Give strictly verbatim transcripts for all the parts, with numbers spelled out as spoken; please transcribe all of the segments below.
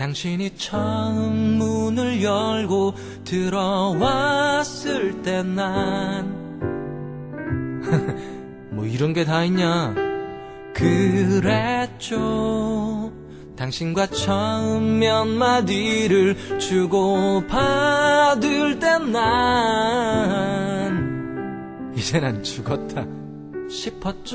당신이 처음 문을 열고 들어왔을 때 난 뭐 이런 게 다 있냐. 그랬죠. 당신과 처음 몇 마디를 주고받을 땐 난 이제 난 죽었다 싶었죠.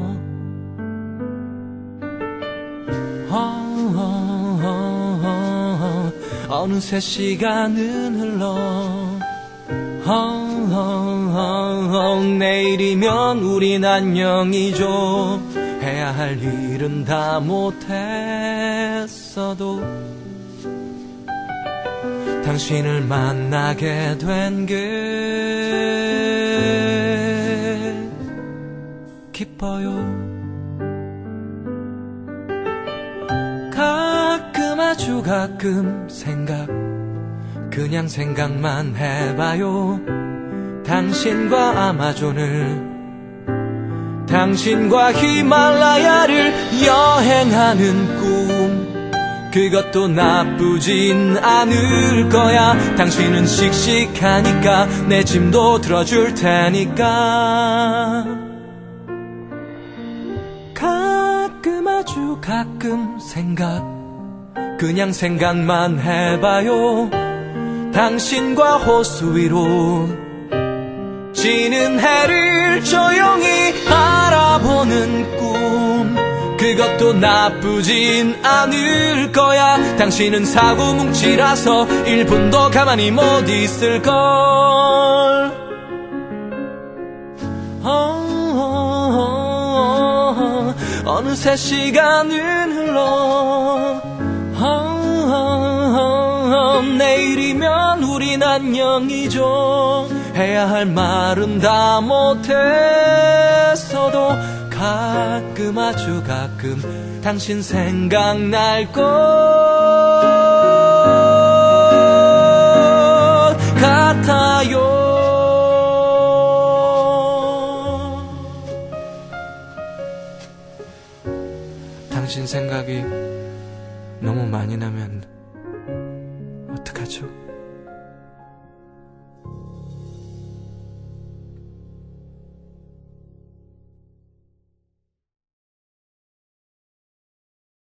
어, 어, 어, 어, 어느새 시간은 흘러 어, 어, 어, 어, 내일이면 우린 안녕이죠. 해야 할 일은 다 못했어도 당신을 만나게 된 게 기뻐요. 가끔 아주 가끔 생각 그냥 생각만 해봐요. 당신과 아마존을 당신과 히말라야를 여행하는 꿈 그것도 나쁘진 않을 거야. 당신은 씩씩하니까 내 짐도 들어줄 테니까. 가끔 아주 가끔 생각 그냥 생각만 해봐요. 당신과 호수 위로 지는 해를 조용히 바라보는 꿈 그것도 나쁘진 않을 거야. 당신은 사고뭉치라서 일 분도 가만히 못 있을걸. 어, 어, 어, 어, 어느새 시간은 흘러 어, 어, 어, 내일이면 우린 안녕이죠. 해야 할 말은 다 못했어도 가끔 아주 가끔 당신 생각날 것 같아요. 당신 생각이 너무 많이 나면 어떡하죠?